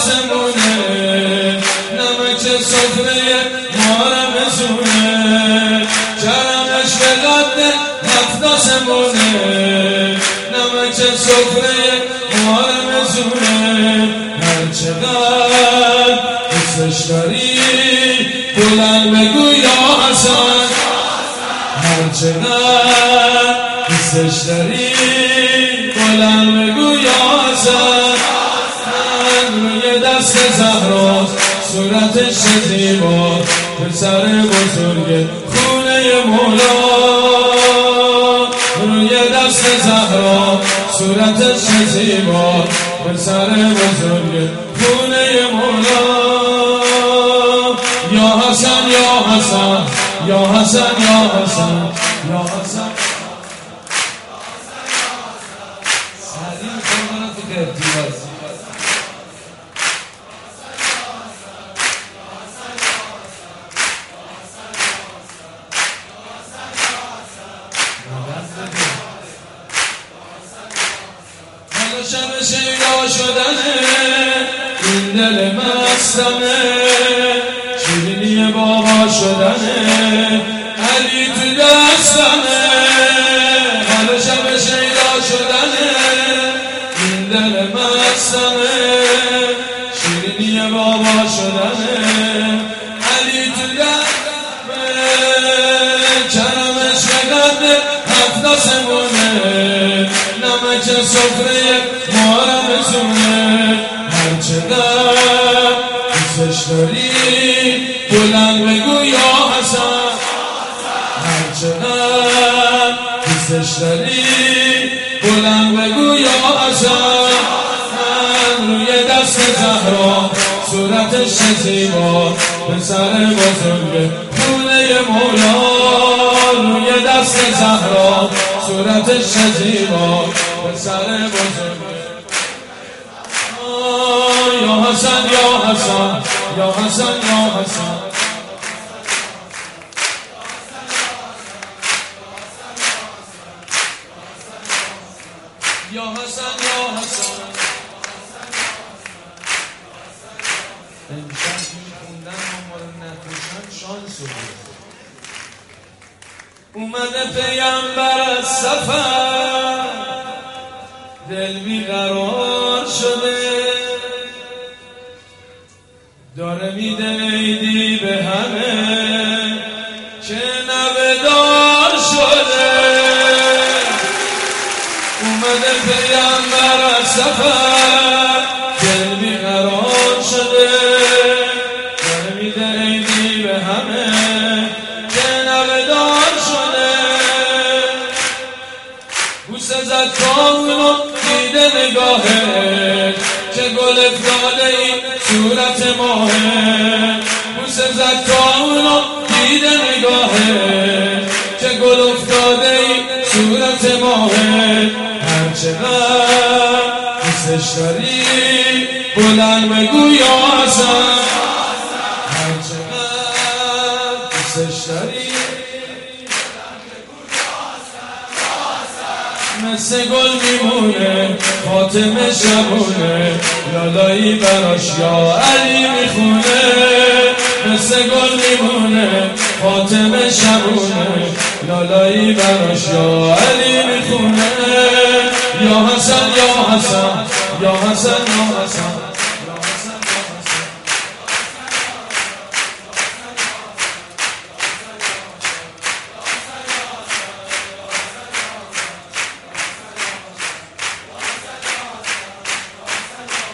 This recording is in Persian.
آسمونه، نمک سفره مارم زونه، کرمش به قد 7 آسمونه، نمک سفره مارم زونه. هر چقدر دوستش داری بلند بگو یا حسن، هر چقدر دوستش داری بلند بگو یا حسن. روی دست زهرا صورتش زیبا، پسر بزرگ خونه مولا. روی دست زهرا صورتش زیبا، پسر بزرگ خونه مولا. یا حسن یا حسن یا حسن یا حسن یا حسن. سعدی خواهدن تو قرطیواز حالا شب شیدا شدنه، این دل مستمه، شیرینی بابا شدنه، علی تو دستمه. حالا شب شیدا شدنه، این دل مستمه، شیرینی بابا شدنه، علی تو دستمه. کرمش به قد 7 آسمونه، نمک سفره مارم زونه. هر چقدر دوستش داری بلند بگو یا حسن، هر چقدر دوستش داری بلند بگو یا حسن. روی دست زهرا صورتش زیبا، پسر بزرگ خونه مولا. روی دست زهرا صورتش زیبا، پسر بزرگ. یا حسن یا حسن یا حسن یا حسن. یا حسن یا حسن. امشب میخوندن مامار نکشن شانس بود. اومده پیامبر از سفر، دل بیقرار شده، داره میده عیدی به همه که نوه‌دار شده. اومده پیامبر از سفر، دل بیقرار شده، داره میده عیدی به همه که نوه‌دار شده. بوسه زد کاملو دیده نگاهه، که گل افتاده این صورت ماهه. بوسه زد کاملو دیده نگاهه، که گل افتاده این صورت ماهه. هر چقدر دوستش داری بلند بگو یا حسن، هر چقدر دوستش داری مثل گل میمونه، فاطمه شبونه، لالایی براش یا علی میخونه. مثل گل میمونه، فاطمه شبونه، لالایی براش یا علی میخونه. یا حسن یا حسن یا حسن یا حسن.